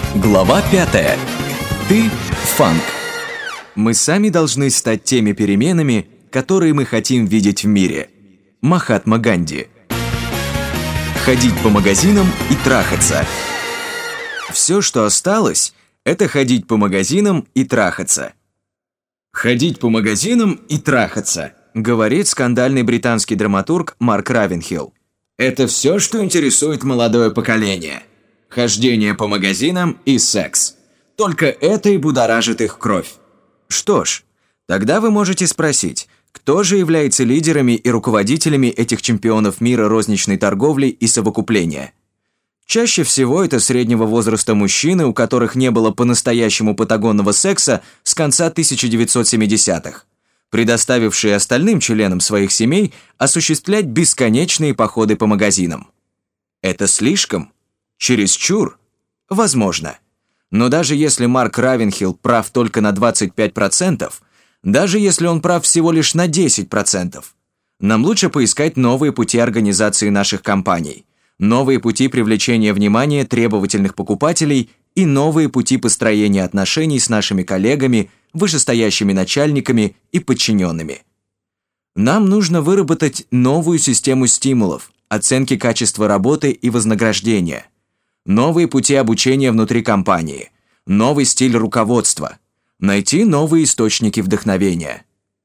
Глава 5. Ты – фанк. Мы сами должны стать теми переменами, которые мы хотим видеть в мире. Махатма Ганди. Ходить по магазинам и трахаться. Все, что осталось, это ходить по магазинам и трахаться. Ходить по магазинам и трахаться, говорит скандальный британский драматург Марк Равенхилл. Это все, что интересует молодое поколение. Хождение по магазинам и секс. Только это и будоражит их кровь. Что ж, тогда вы можете спросить, кто же является лидерами и руководителями этих чемпионов мира розничной торговли и совокупления? Чаще всего это среднего возраста мужчины, у которых не было по-настоящему патагонного секса с конца 1970-х, предоставившие остальным членам своих семей осуществлять бесконечные походы по магазинам. Это слишком? Чересчур? Возможно. Но даже если Марк Равенхилл прав только на 25%, даже если он прав всего лишь на 10%, нам лучше поискать новые пути организации наших компаний, новые пути привлечения внимания требовательных покупателей и новые пути построения отношений с нашими коллегами, вышестоящими начальниками и подчиненными. Нам нужно выработать новую систему стимулов, оценки качества работы и вознаграждения, новые пути обучения внутри компании, новый стиль руководства, найти новые источники вдохновения.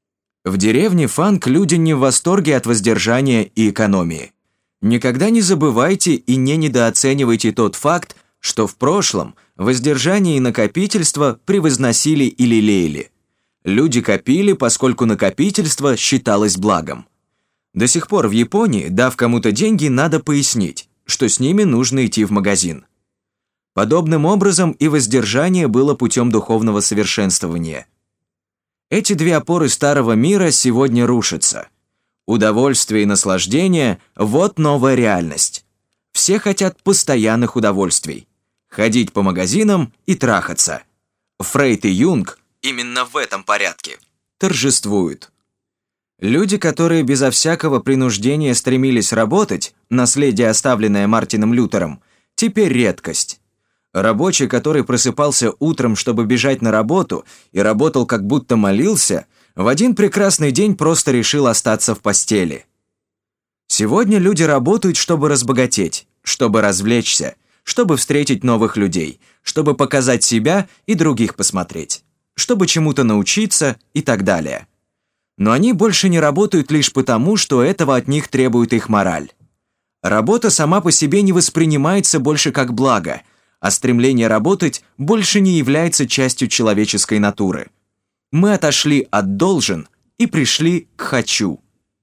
В деревне фанк люди не в восторге от воздержания и экономии. Никогда не забывайте и не недооценивайте тот факт, что в прошлом воздержание и накопительство превозносили и лелеяли. Люди копили, поскольку накопительство считалось благом. До сих пор в Японии, дав кому-то деньги, надо пояснить, что с ними нужно идти в магазин. Подобным образом и воздержание было путем духовного совершенствования. Эти две опоры старого мира сегодня рушатся. Удовольствие и наслаждение – вот новая реальность. Все хотят постоянных удовольствий. Ходить по магазинам и трахаться. Фрейд и Юнг именно в этом порядке торжествуют. Люди, которые безо всякого принуждения стремились работать, наследие, оставленное Мартином Лютером, теперь редкость. Рабочий, который просыпался утром, чтобы бежать на работу, и работал как будто молился, в один прекрасный день просто решил остаться в постели. Сегодня люди работают, чтобы разбогатеть, чтобы развлечься, чтобы встретить новых людей, чтобы показать себя и других посмотреть, чтобы чему-то научиться и так далее. Но они больше не работают лишь потому, что этого от них требует их мораль. Работа сама по себе не воспринимается больше как благо, а стремление работать больше не является частью человеческой натуры. Мы отошли от «должен» и пришли к «хочу».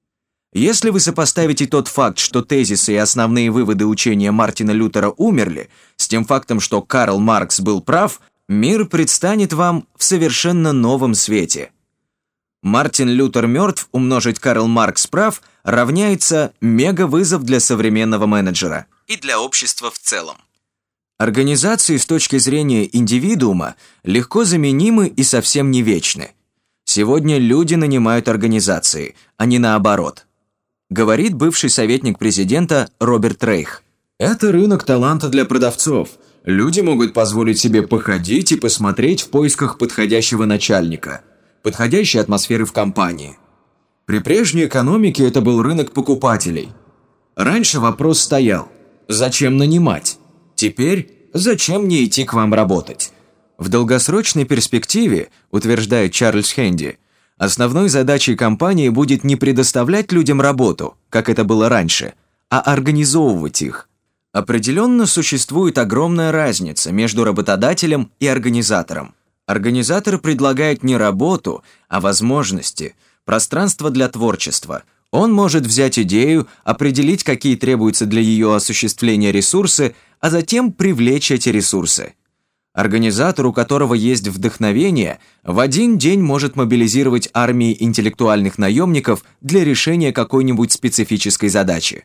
Если вы сопоставите тот факт, что тезисы и основные выводы учения Мартина Лютера умерли, с тем фактом, что Карл Маркс был прав, мир предстанет вам в совершенно новом свете. Мартин Лютер мертв, умножить Карл Маркс прав, равняется мега-вызов для современного менеджера и для общества в целом. Организации с точки зрения индивидуума легко заменимы и совсем не вечны. Сегодня люди нанимают организации, а не наоборот. Говорит бывший советник президента Роберт Рейх. Это рынок таланта для продавцов. Люди могут позволить себе походить и посмотреть в поисках подходящего начальника, подходящей атмосферы в компании. При прежней экономике это был рынок покупателей. Раньше вопрос стоял: зачем нанимать? Теперь зачем не идти к вам работать? В долгосрочной перспективе, утверждает Чарльз Хенди, основной задачей компании будет не предоставлять людям работу, как это было раньше, а организовывать их. Определенно существует огромная разница между работодателем и организатором. Организатор предлагает не работу, а возможности, пространство для творчества. Он может взять идею, определить, какие требуются для ее осуществления ресурсы, а затем привлечь эти ресурсы. Организатор, у которого есть вдохновение, в один день может мобилизировать армии интеллектуальных наемников для решения какой-нибудь специфической задачи.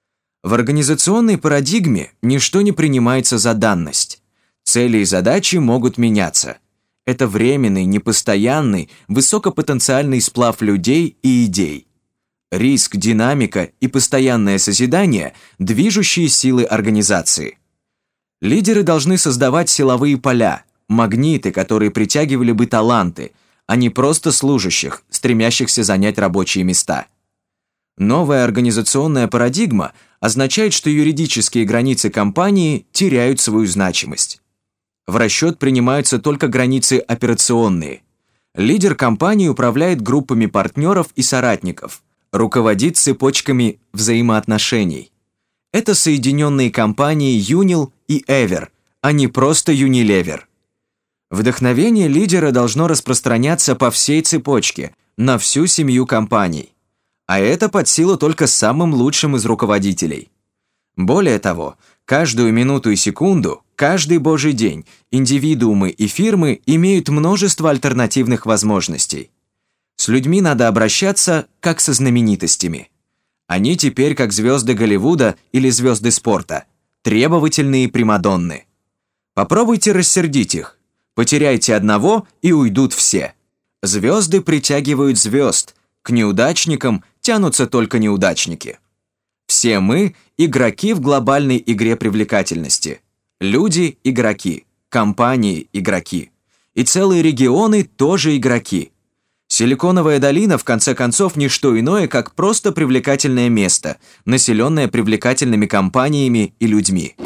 В организационной парадигме ничто не принимается за данность. Цели и задачи могут меняться. Это временный, непостоянный, высокопотенциальный сплав людей и идей. Риск, динамика и постоянное созидание – движущие силы организации. Лидеры должны создавать силовые поля, магниты, которые притягивали бы таланты, а не просто служащих, стремящихся занять рабочие места. Новая организационная парадигма означает, что юридические границы компании теряют свою значимость. В расчет принимаются только границы операционные. Лидер компании управляет группами партнеров и соратников, руководит цепочками взаимоотношений. Это соединенные компании Unil и Ever, а не просто Unilever. Вдохновение лидера должно распространяться по всей цепочке, на всю семью компаний. А это под силу только самым лучшим из руководителей. Более того, каждую минуту и секунду, каждый божий день индивидуумы и фирмы имеют множество альтернативных возможностей. С людьми надо обращаться, как со знаменитостями. Они теперь как звезды Голливуда или звезды спорта, требовательные примадонны. Попробуйте рассердить их. Потеряйте одного, и уйдут все. Звезды притягивают звезд, к неудачникам тянутся только неудачники. Все мы – игроки в глобальной игре привлекательности. Люди – игроки, компании – игроки. И целые регионы тоже игроки. Силиконовая долина, в конце концов, не что иное, как просто привлекательное место, населенное привлекательными компаниями и людьми.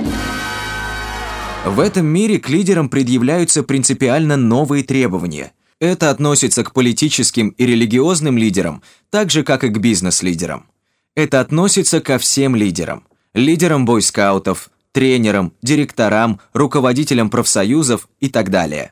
В этом мире к лидерам предъявляются принципиально новые требования. Это относится к политическим и религиозным лидерам, так же, как и к бизнес-лидерам. Это относится ко всем лидерам. Лидерам бойскаутов, тренерам, директорам, руководителям профсоюзов и так далее.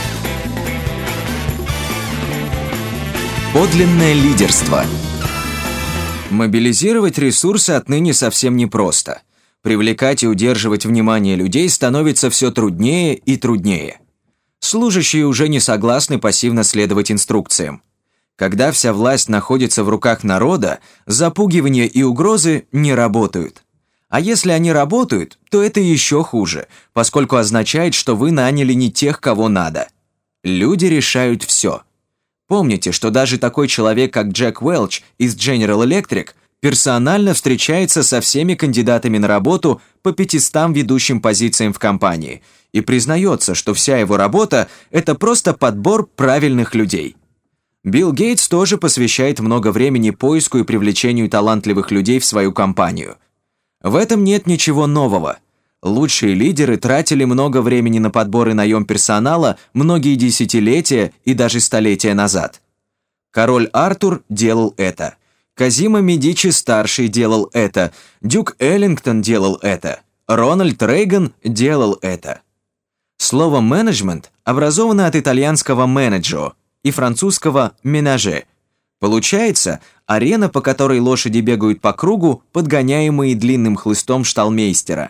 Подлинное лидерство. Мобилизировать ресурсы отныне совсем непросто. Привлекать и удерживать внимание людей становится все труднее и труднее. Служащие уже не согласны пассивно следовать инструкциям. Когда вся власть находится в руках народа, запугивание и угрозы не работают. А если они работают, то это еще хуже, поскольку означает, что вы наняли не тех, кого надо. Люди решают все. Помните, что даже такой человек, как Джек Уэлч из General Electric, персонально встречается со всеми кандидатами на работу по 500 ведущим позициям в компании и признается, что вся его работа – это просто подбор правильных людей. Билл Гейтс тоже посвящает много времени поиску и привлечению талантливых людей в свою компанию. В этом нет ничего нового. Лучшие лидеры тратили много времени на подбор и наем персонала многие десятилетия и даже столетия назад. Король Артур делал это. Казимо Медичи-старший делал это, Дюк Эллингтон делал это, Рональд Рейган делал это. Слово «менеджмент» образовано от итальянского «менеджо» и французского «менаже». Получается, арена, по которой лошади бегают по кругу, подгоняемые длинным хлыстом шталмейстера.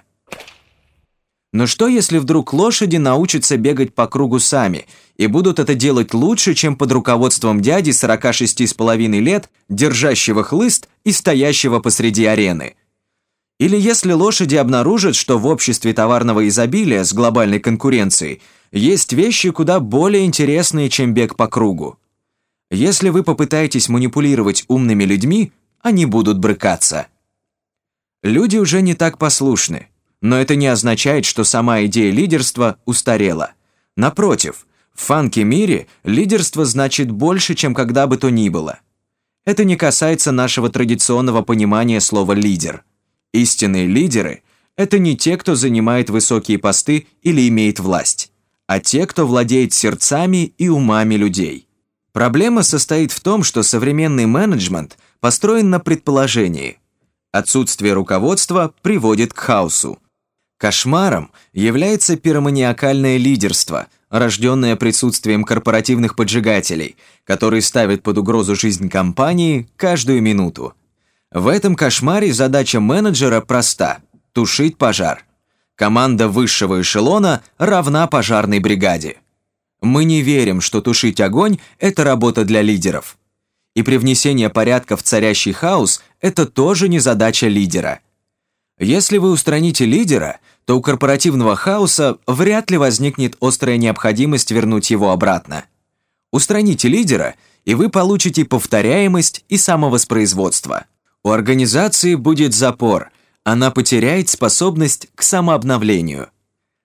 Но что, если вдруг лошади научатся бегать по кругу сами и будут это делать лучше, чем под руководством дяди 46,5 лет, держащего хлыст и стоящего посреди арены? Или если лошади обнаружат, что в обществе товарного изобилия с глобальной конкуренцией есть вещи куда более интересные, чем бег по кругу? Если вы попытаетесь манипулировать умными людьми, они будут брыкаться. Люди уже не так послушны. Но это не означает, что сама идея лидерства устарела. Напротив, в фанки-мире лидерство значит больше, чем когда бы то ни было. Это не касается нашего традиционного понимания слова «лидер». Истинные лидеры – это не те, кто занимает высокие посты или имеет власть, а те, кто владеет сердцами и умами людей. Проблема состоит в том, что современный менеджмент построен на предположении. Отсутствие руководства приводит к хаосу. Кошмаром является пироманиакальное лидерство, рожденное присутствием корпоративных поджигателей, которые ставят под угрозу жизнь компании каждую минуту. В этом кошмаре задача менеджера проста – тушить пожар. Команда высшего эшелона равна пожарной бригаде. Мы не верим, что тушить огонь – это работа для лидеров. И привнесение порядка в царящий хаос – это тоже не задача лидера. Если вы устраните лидера, то у корпоративного хаоса вряд ли возникнет острая необходимость вернуть его обратно. Устраните лидера, и вы получите повторяемость и самовоспроизводство. У организации будет запор, она потеряет способность к самообновлению.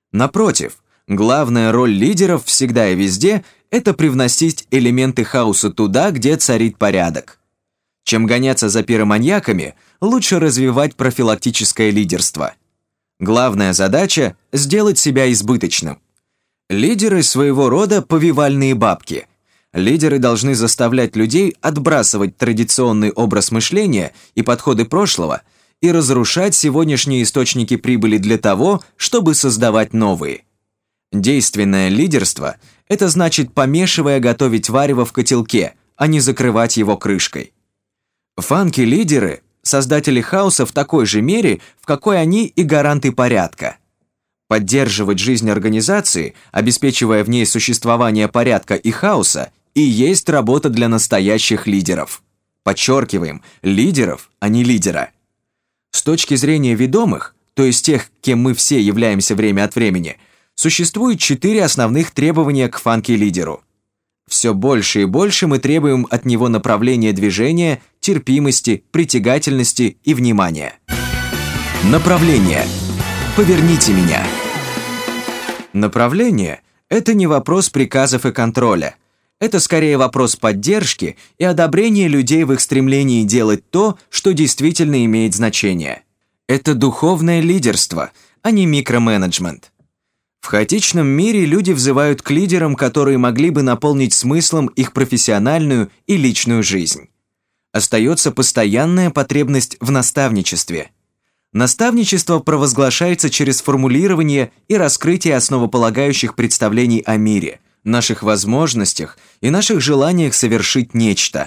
Напротив, главная роль лидеров всегда и везде – это привносить элементы хаоса туда, где царит порядок. Чем гоняться за пироманьяками, лучше развивать профилактическое лидерство. Главная задача – сделать себя избыточным. Лидеры своего рода повивальные бабки. Лидеры должны заставлять людей отбрасывать традиционный образ мышления и подходы прошлого и разрушать сегодняшние источники прибыли для того, чтобы создавать новые. Действенное лидерство – это значит, помешивая, готовить варево в котелке, а не закрывать его крышкой. Фанки-лидеры – создатели хаоса в такой же мере, в какой они и гаранты порядка. Поддерживать жизнь организации, обеспечивая в ней существование порядка и хаоса, и есть работа для настоящих лидеров. Подчеркиваем, лидеров, а не лидера. С точки зрения ведомых, то есть тех, кем мы все являемся время от времени, существует 4 основных требования к фанки-лидеру. Все больше и больше мы требуем от него направления движения, терпимости, притягательности и внимания. Направление. Поверните меня. Направление – это не вопрос приказов и контроля. Это скорее вопрос поддержки и одобрения людей в их стремлении делать то, что действительно имеет значение. Это духовное лидерство, а не микроменеджмент. В хаотичном мире люди взывают к лидерам, которые могли бы наполнить смыслом их профессиональную и личную жизнь. Остается постоянная потребность в наставничестве. Наставничество провозглашается через формулирование и раскрытие основополагающих представлений о мире, наших возможностях и наших желаниях совершить нечто.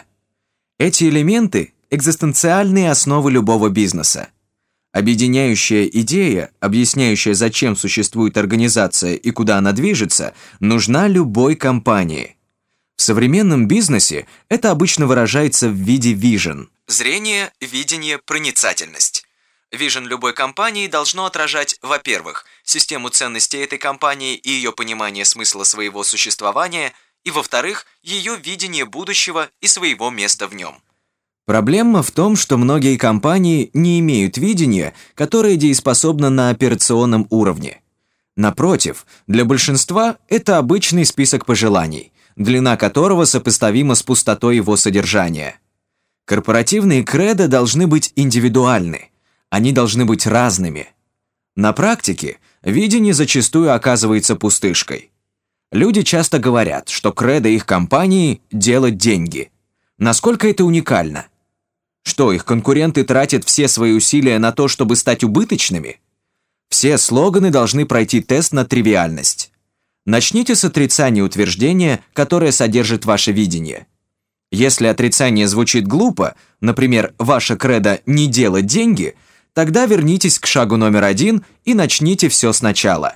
Эти элементы – экзистенциальные основы любого бизнеса. Объединяющая идея, объясняющая, зачем существует организация и куда она движется, нужна любой компании. В современном бизнесе это обычно выражается в виде vision. Зрение, видение, проницательность. Вижен любой компании должно отражать, во-первых, систему ценностей этой компании и ее понимание смысла своего существования, и, во-вторых, ее видение будущего и своего места в нем. Проблема в том, что многие компании не имеют видения, которое дееспособно на операционном уровне. Напротив, для большинства это обычный список пожеланий, длина которого сопоставима с пустотой его содержания. Корпоративные кредо должны быть индивидуальны. Они должны быть разными. На практике видение зачастую оказывается пустышкой. Люди часто говорят, что кредо их компании – делать деньги. Насколько это уникально? Что, их конкуренты тратят все свои усилия на то, чтобы стать убыточными? Все слоганы должны пройти тест на тривиальность. Начните с отрицания утверждения, которое содержит ваше видение. Если отрицание звучит глупо, например, ваше кредо «не делать деньги», тогда вернитесь к шагу номер 1 и начните все сначала.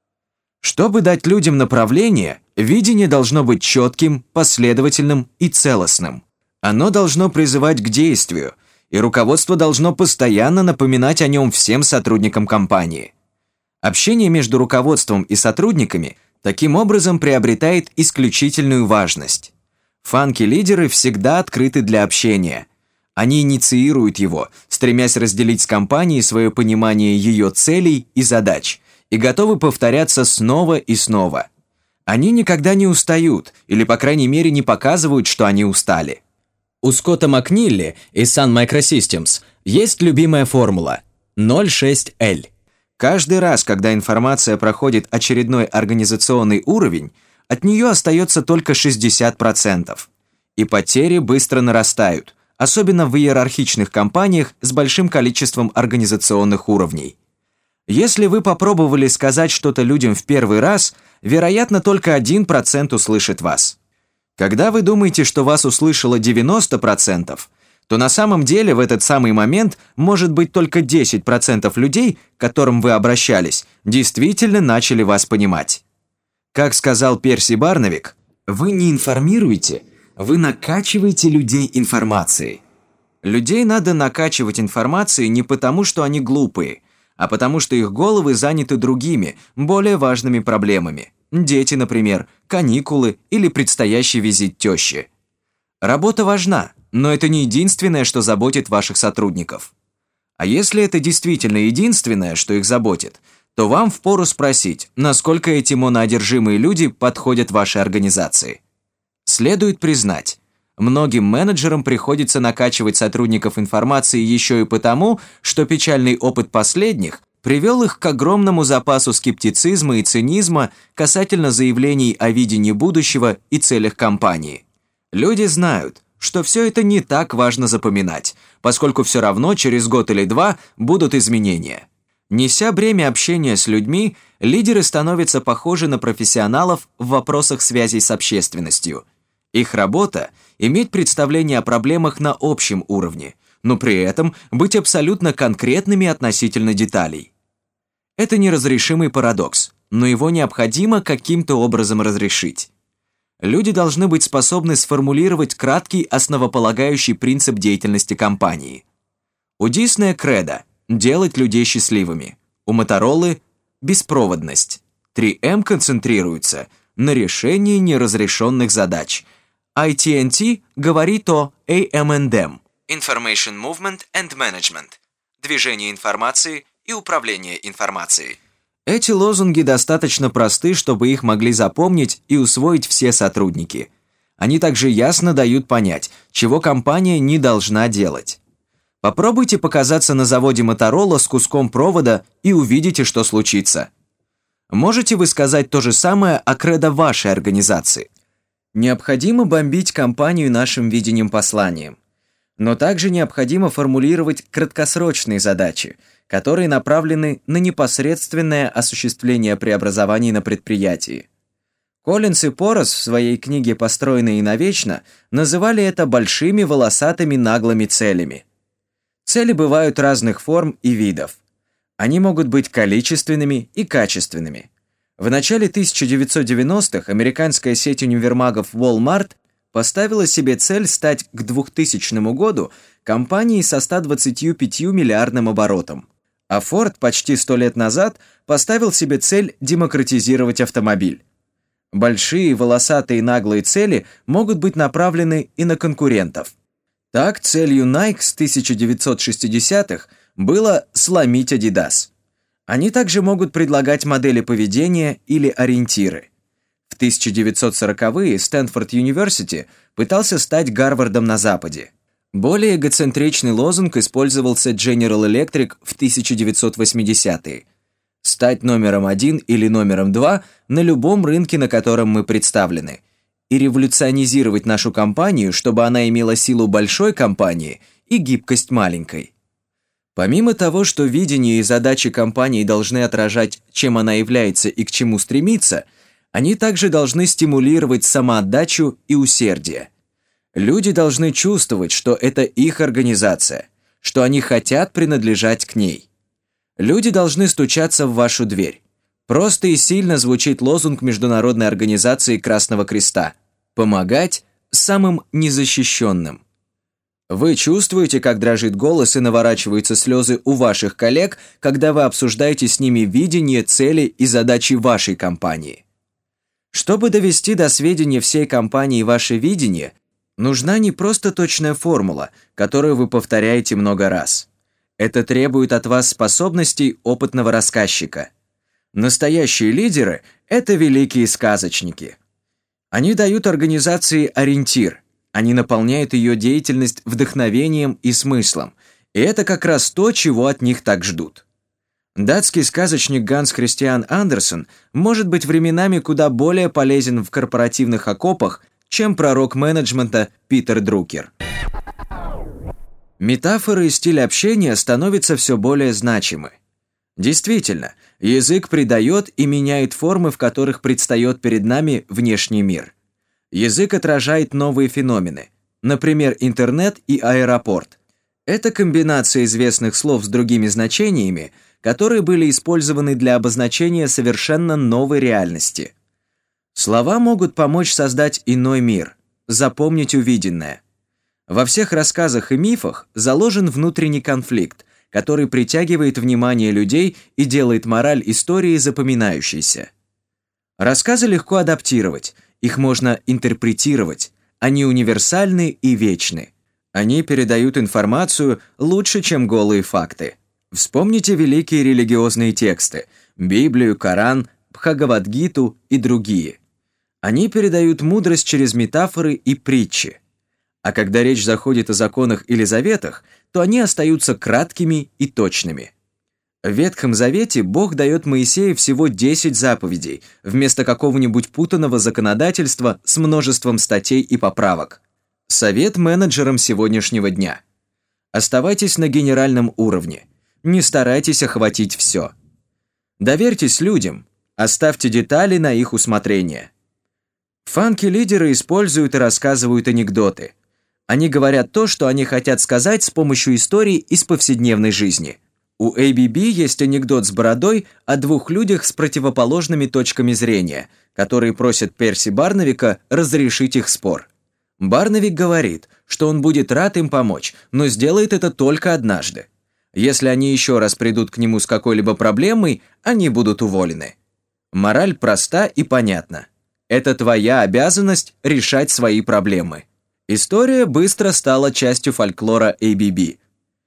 Чтобы дать людям направление, видение должно быть четким, последовательным и целостным. Оно должно призывать к действию, и руководство должно постоянно напоминать о нем всем сотрудникам компании. Общение между руководством и сотрудниками таким образом приобретает исключительную важность. Фанки-лидеры всегда открыты для общения. Они инициируют его, стремясь разделить с компанией свое понимание ее целей и задач, и готовы повторяться снова и снова. Они никогда не устают, или, по крайней мере, не показывают, что они устали. У Скотта Макнилли из Sun Microsystems есть любимая формула – 0,6L. Каждый раз, когда информация проходит очередной организационный уровень, от нее остается только 60%. И потери быстро нарастают, особенно в иерархичных компаниях с большим количеством организационных уровней. Если вы попробовали сказать что-то людям в первый раз, вероятно, только 1% услышит вас. Когда вы думаете, что вас услышало 90%, то на самом деле в этот самый момент может быть только 10% людей, к которым вы обращались, действительно начали вас понимать. Как сказал Перси Барновик, вы не информируете, вы накачиваете людей информацией. Людей надо накачивать информацией не потому, что они глупые, а потому что их головы заняты другими, более важными проблемами. Дети, например, каникулы или предстоящий визит тещи. Работа важна, но это не единственное, что заботит ваших сотрудников. А если это действительно единственное, что их заботит, то вам впору спросить, насколько эти моноодержимые люди подходят вашей организации. Следует признать, многим менеджерам приходится накачивать сотрудников информации еще и потому, что печальный опыт последних привел их к огромному запасу скептицизма и цинизма касательно заявлений о видении будущего и целях компании. Люди знают, что все это не так важно запоминать, поскольку все равно через год или два будут изменения. Неся бремя общения с людьми, лидеры становятся похожи на профессионалов в вопросах связей с общественностью. Их работа – иметь представление о проблемах на общем уровне, но при этом быть абсолютно конкретными относительно деталей. Это неразрешимый парадокс, но его необходимо каким-то образом разрешить. Люди должны быть способны сформулировать краткий основополагающий принцип деятельности компании. У Disney кредо – делать людей счастливыми. У Motorola – беспроводность. 3M концентрируется на решении неразрешенных задач. AT&T говорит о AM&M – Information Movement and Management – движение информации и управление информацией. Эти лозунги достаточно просты, чтобы их могли запомнить и усвоить все сотрудники. Они также ясно дают понять, чего компания не должна делать. Попробуйте показаться на заводе Motorola с куском провода и увидите, что случится. Можете вы сказать то же самое о кредо вашей организации? Необходимо бомбить компанию нашим видением-посланием. Но также необходимо формулировать краткосрочные задачи, которые направлены на непосредственное осуществление преобразований на предприятии. Коллинс и Порос в своей книге «Построенные навечно» называли это большими волосатыми наглыми целями. Цели бывают разных форм и видов. Они могут быть количественными и качественными. В начале 1990-х американская сеть универмагов Walmart поставила себе цель стать к 2000 году компанией со 125 миллиардным оборотом. А Ford почти 100 лет назад поставил себе цель демократизировать автомобиль. Большие, волосатые, наглые цели могут быть направлены и на конкурентов. Так, целью Nike с 1960-х было сломить Adidas. Они также могут предлагать модели поведения или ориентиры. В 1940-е Стэнфорд Юниверсити пытался стать Гарвардом на Западе. Более эгоцентричный лозунг использовался General Electric в 1980-е. Стать номером 1 или номером 2 на любом рынке, на котором мы представлены, и революционизировать нашу компанию, чтобы она имела силу большой компании и гибкость маленькой. Помимо того, что видение и задачи компании должны отражать, чем она является и к чему стремится, они также должны стимулировать самоотдачу и усердие. Люди должны чувствовать, что это их организация, что они хотят принадлежать к ней. Люди должны стучаться в вашу дверь. Просто и сильно звучит лозунг Международной организации Красного Креста «Помогать самым незащищенным». Вы чувствуете, как дрожит голос и наворачиваются слезы у ваших коллег, когда вы обсуждаете с ними видение, цели и задачи вашей компании. Чтобы довести до сведения всей компании ваше видение, нужна не просто точная формула, которую вы повторяете много раз. Это требует от вас способностей опытного рассказчика. Настоящие лидеры – это великие сказочники. Они дают организации ориентир, они наполняют ее деятельность вдохновением и смыслом, и это как раз то, чего от них так ждут. Датский сказочник Ганс Христиан Андерсен может быть временами куда более полезен в корпоративных окопах, чем пророк менеджмента Питер Друкер. Метафоры и стиль общения становятся все более значимы. Действительно, язык придает и меняет формы, в которых предстает перед нами внешний мир. Язык отражает новые феномены, например, интернет и аэропорт. Это комбинация известных слов с другими значениями, которые были использованы для обозначения совершенно новой реальности. Слова могут помочь создать иной мир, запомнить увиденное. Во всех рассказах и мифах заложен внутренний конфликт, который притягивает внимание людей и делает мораль истории запоминающейся. Рассказы легко адаптировать, их можно интерпретировать, они универсальны и вечны. Они передают информацию лучше, чем голые факты. Вспомните великие религиозные тексты, Библию, Коран, Бхагавад-гиту и другие. Они передают мудрость через метафоры и притчи. А когда речь заходит о законах или заветах, то они остаются краткими и точными. В Ветхом Завете Бог дает Моисею всего 10 заповедей, вместо какого-нибудь путанного законодательства с множеством статей и поправок. Совет менеджерам сегодняшнего дня. Оставайтесь на генеральном уровне. Не старайтесь охватить все. Доверьтесь людям, оставьте детали на их усмотрение. Фанки-лидеры используют и рассказывают анекдоты. Они говорят то, что они хотят сказать с помощью историй из повседневной жизни. У ABB есть анекдот с бородой о двух людях с противоположными точками зрения, которые просят Перси Барневика разрешить их спор. Барневик говорит, что он будет рад им помочь, но сделает это только однажды. Если они еще раз придут к нему с какой-либо проблемой, они будут уволены. Мораль проста и понятна. Это твоя обязанность решать свои проблемы. История быстро стала частью фольклора ABB.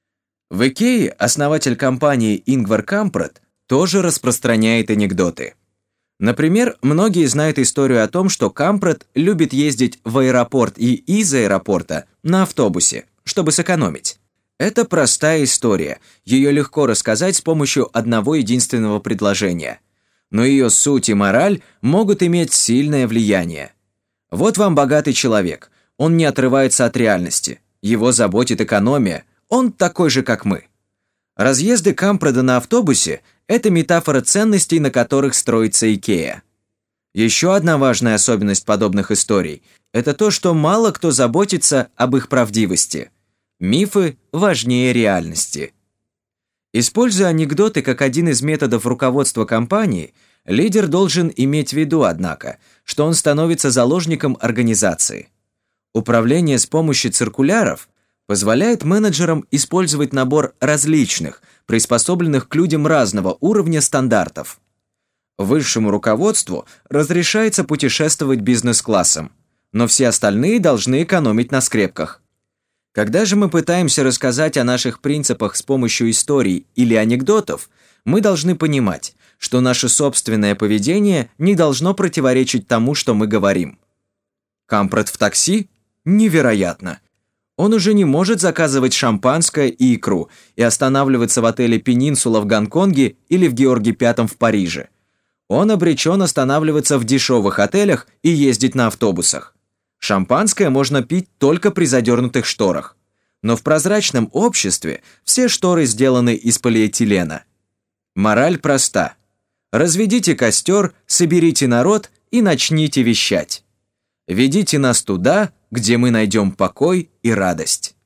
В Икее основатель компании Ингвар Кампрад тоже распространяет анекдоты. Например, многие знают историю о том, что Кампрад любит ездить в аэропорт и из аэропорта на автобусе, чтобы сэкономить. Это простая история, ее легко рассказать с помощью одного единственного предложения. Но ее суть и мораль могут иметь сильное влияние. Вот вам богатый человек, он не отрывается от реальности, его заботит экономия, он такой же, как мы. Разъезды Кампрада на автобусе – это метафора ценностей, на которых строится Икеа. Еще одна важная особенность подобных историй – это то, что мало кто заботится об их правдивости. Мифы важнее реальности. Используя анекдоты как один из методов руководства компании, лидер должен иметь в виду, однако, что он становится заложником организации. Управление с помощью циркуляров позволяет менеджерам использовать набор различных, приспособленных к людям разного уровня стандартов. Высшему руководству разрешается путешествовать бизнес-классом, но все остальные должны экономить на скрепках. Когда же мы пытаемся рассказать о наших принципах с помощью историй или анекдотов, мы должны понимать, что наше собственное поведение не должно противоречить тому, что мы говорим. Кампрад в такси? Невероятно! Он уже не может заказывать шампанское и икру и останавливаться в отеле «Пенинсула» в Гонконге или в Георге V в Париже. Он обречен останавливаться в дешевых отелях и ездить на автобусах. Шампанское можно пить только при задернутых шторах. Но в прозрачном обществе все шторы сделаны из полиэтилена. Мораль проста. Разведите костер, соберите народ и начните вещать. Ведите нас туда, где мы найдем покой и радость.